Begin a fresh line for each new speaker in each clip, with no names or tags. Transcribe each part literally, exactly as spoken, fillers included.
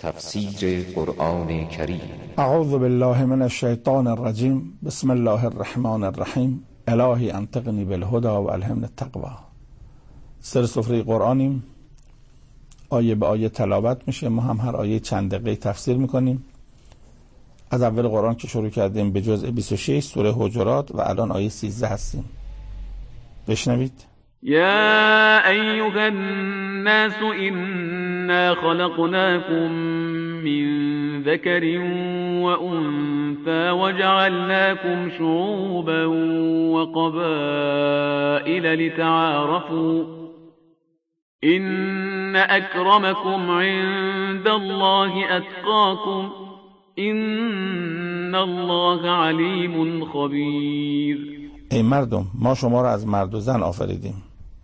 تفسیر قرآن کریم.
اعوذ بالله من الشیطان الرجیم. بسم الله الرحمن الرحیم. الهی انطقنی بالهدى و الهمنی التقوی. سر سفره قرآنیم، آیه به آیه تلاوت میشه. ما هم هر آیه چند دقیقه تفسیر میکنیم. از اول قرآن که شروع کردیم به جزء بیست و شش سوره حجرات و الان آیه سیزده هستیم. بشنوید.
يا أيها الناس إنا خلقناكم من ذكر وأنثى وجعلناكم شعوبا وقبائل لتعارفوا إن أكرمكم عند الله أتقاكم إن الله عليم خبير.
ای مردم، ما شما را از مرد و زن آفریدیم،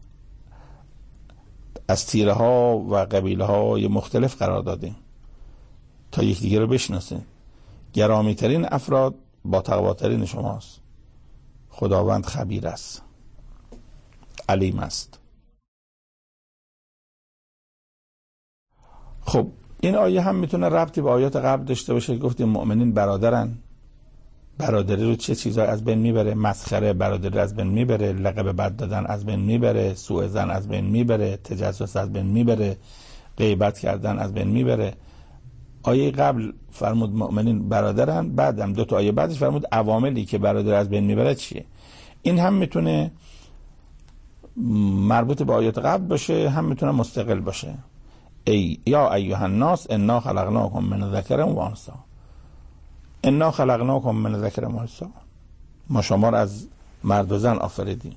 از تیره ها و قبیله های مختلف قرار دادیم تا یکدیگر رو بشناسین. گرامی ترین افراد با تقواترین شماست. خداوند خبیر است، علیم است. خب این آیه هم میتونه ربطی به آیات قبل داشته باشه. گفتیم مؤمنین برادرن. برادری رو چه چیزایی از بین میبره؟ مسخره برادری از بین میبره، لقب بد دادن از بین میبره، سوء ظن از بین میبره، تجسس از بین میبره، غیبت کردن از بین میبره. آیه قبل فرمود مؤمنین برادرن، بعدم دو تا آیه بعدش فرمود عواملی که برادر از بین میبره چیه. این هم میتونه مربوط به آیات قبل باشه، هم میتونه مستقل باشه. ای یا ایها الناس انا خلقناکم من ذکر و انثی. انا خلقناکم من ذکر و انثی، ما شما را از مرد و زن آفریدیم.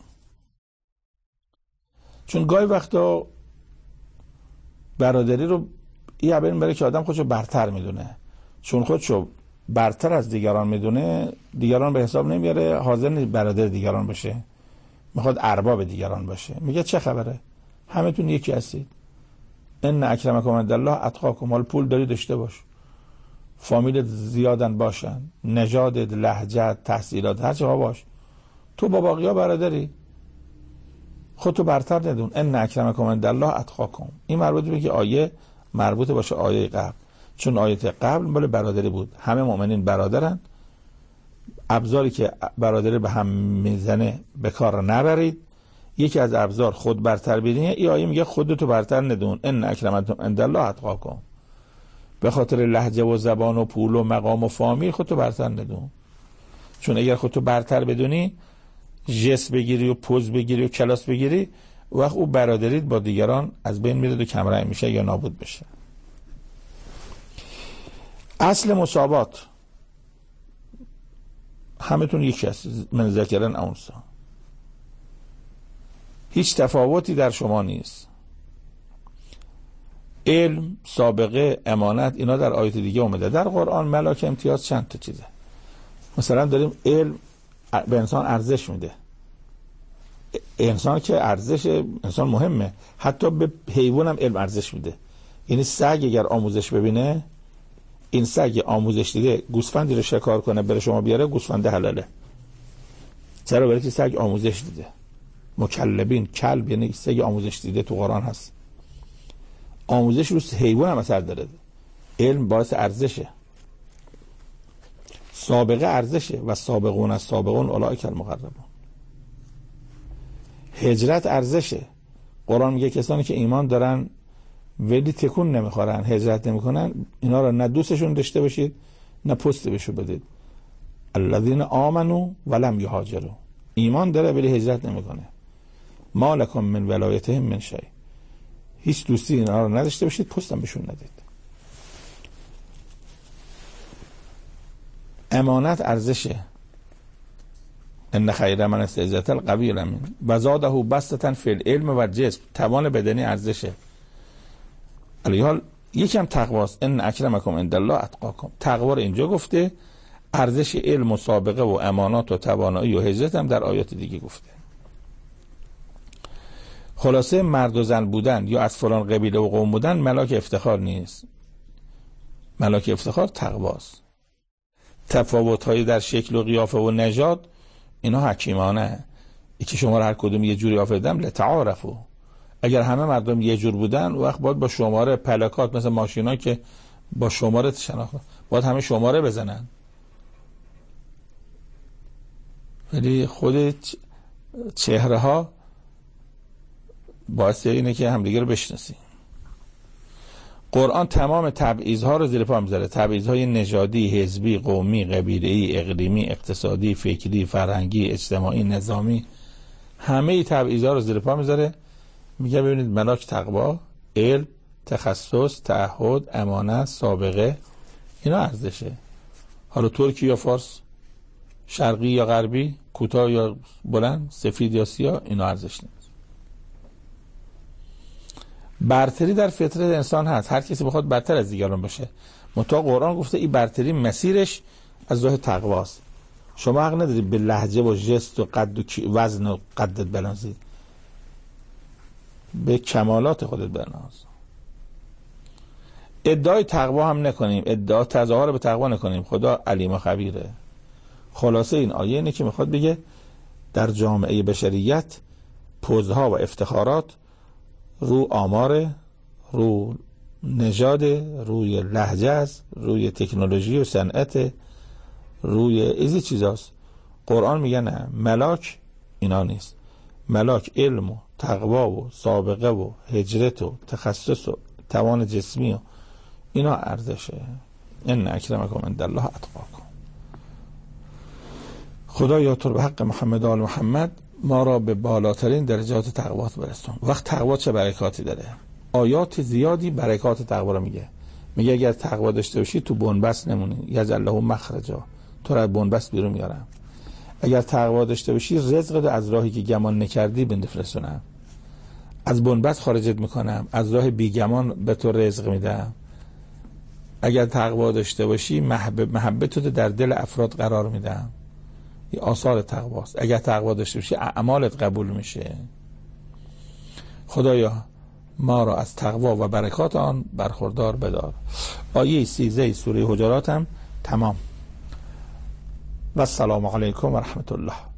چون گاهی وقتا برادری رو یه بین بره که آدم خودشو برتر میدونه. چون خودشو برتر از دیگران میدونه، دیگران به حساب نمیاره، حاضر نیست برادر دیگران باشه، میخواد ارباب دیگران باشه. میگه چه خبره، همتون یکی هستید. ان اکرمکم عند الله اتقاکم. حال پول داری داشته باش، فامیل زیادن باشن، نژادت، لهجت، تحصیلات، هر چه ها باش، تو با باقی ها برادری، خودتو برتر ندون. ان اکرمکم عند الله اتقاکم. این مربوط به که آیه مربوط باشه آیه قبل، چون آیه قبل مال برادری بود. همه مؤمنین برادرن. ابزاری که برادری به هم میزنه به کار نبرید. یکی از ابزار خود برتر بینیه. این آیه میگه خودتو برتر ندون. ان اکرمکم عند الله اتقاکم. به خاطر لهجه و زبان و پول و مقام و فامیل خودتو برتر ندون. چون اگر خودتو برتر بدونی، جس بگیری و پوز بگیری و کلاس بگیری، وقت او برادریت با دیگران از بین میره و کمرنگ میشه یا نابود بشه. اصل مساوات، همتون یکی هست، من ذکرن انثی، هیچ تفاوتی در شما نیست. علم، سابقه، امانت، اینا در آیات دیگه اومده. در قرآن ملاک امتیاز چند تا چیزه. مثلا داریم علم به انسان ارزش میده. انسان که ارزش انسان مهمه، حتی به حیوان هم علم ارزش میده. یعنی سگ اگر آموزش ببینه، این سگ آموزش دیده گوسفندی رو شکار کنه بره شما بیاره، گوسفند حلاله. چرا؟ برای که سگ آموزش دیده. مکلبین، کلب یعنی سگ آموزش دیده تو قرآن هست. آموزش رو حیوان هم اثر داره. علم باعث ارزشه. سابقه ارزشه و سابقون از سابقون اولئک المقربون. هجرت ارزشه. قرآن میگه کسانی که ایمان دارن ولی تکون نمیخورن، هجرت نمیکنن، اینا رو نه دوستشون داشته باشید نه پست بهشون بدید. الذین آمنوا ولم یهاجروا. ایمان داره ولی هجرت نمیکنه. ما لکم من ولایتهم من شیء. هیچ دوستی اینا رو نداشته باشید، پستم بهشون ندید. امانت ارزشه. ان خیر من استعزت القوی الامین و زاده بسطة فی العلم و الجسم. توان بدنی ارزشه. علیحال یکم تقواست. ان اکرمکم عند الله اتقاکم. تقوا رو اینجا گفته، ارزش علم و سابقه و امانات و توانایی و هجرت هم در آیات دیگه گفته. خلاصه مرد و زن بودن یا از فلان قبیله و قوم بودن ملاک افتخار نیست. ملاک افتخار تقواست. تفاوت‌هایی در شکل و قیافه و نژاد اینا حکیمانه. یکی شما رو هر کدوم یه جوری آفریدم لتعارفوا. اگر همه مردم یه جور بودن وقت باید با شماره پلاکات مثل ماشینا که با شماره شناخت، باید همه شماره بزنن، ولی خود چهره ها باعث اینه که همدیگه رو بشناسیم. قرآن تمام تبعیض‌ها رو زیر پا میذاره، تبعیض‌های نژادی، حزبی، قومی، قبیله‌ای، اقلیمی، اقتصادی، فکری، فرهنگی، اجتماعی، نظامی، همه تبعیض‌ها رو زیر پا میذاره. میگه ببینید ملاک تقوا، علم، تخصص، تعهد، امانت، سابقه، اینا ارزشه. حالا ترکی یا فارس، شرقی یا غربی، کوتاه یا بلند، سفید یا سیاه، اینا ارزش نیست. برتری در فطرت انسان هست، هر کسی بخواد برتر از دیگران باشه، منتها قرآن گفته این برتری مسیرش از راه تقواست. شما حق ندارید به لهجه و ژست و قد و وزن و قدت بنازی، به کمالات خودت بناز. ادعای تقوا هم نکنیم، ادعا تظاهر به تقوا نکنیم، خدا علیم و خبیره. خلاصه این آیه اینه که میخواد بگه در جامعه بشریت پوزها و افتخارات رو آمار، رو نژاد، روی لهجه است، روی تکنولوژی و صنعت، روی ایزی چیزاست. قرآن میگه نه، ملاک اینا نیست. ملاک علم و تقوا و سابقه و هجرت و تخصص و توان جسمی و اینا ارزشه. ان اکرمکم عند الله اتقاکم. خدایا تو به حق محمد و آل محمد ما را به بالاترین درجات تقوات برسون. وقت تقوا چه برکاتی داره؟ آیات زیادی برکات تقوا رو میگه. میگه اگر تقوا داشته باشی تو بنبست نمونی، یجعل له مخرجا، تو را بنبست بیرون میارم. اگر تقوا داشته باشی رزق رو از راهی که گمان نکردی بندفرسونم، از بنبست خارجت میکنم، از راه بیگمان به تو رزق میدم. اگر تقوا داشته باشی محبت محبت رو در دل افراد قرار میدم. این آثار تقواست. اگر تقوا داشته باشی اعمالت قبول میشه. خدایا ما را از تقوا و برکات آن برخوردار بدار. آیه سیزده سوره حجرات هم تمام. و السلام علیکم و رحمت الله.